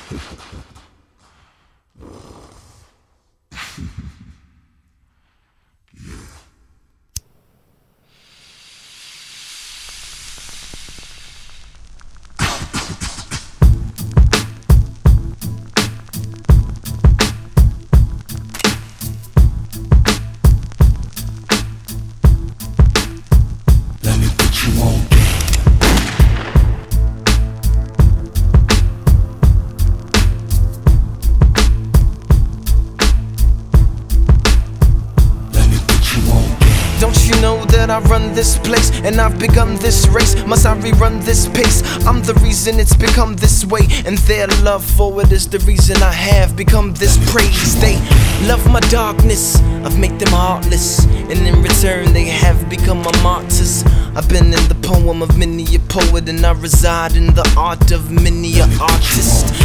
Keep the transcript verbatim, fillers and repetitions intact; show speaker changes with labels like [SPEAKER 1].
[SPEAKER 1] Let me put you on game.
[SPEAKER 2] Don't you know that I run this place and I've begun this race? Must I rerun this pace? I'm the reason it's become this way, and their love for it is the reason I have become this praise. They love my darkness, I've made them heartless, and in return they have become my martyrs. I've been in the poem of many a poet, and I reside in the art of many a artist.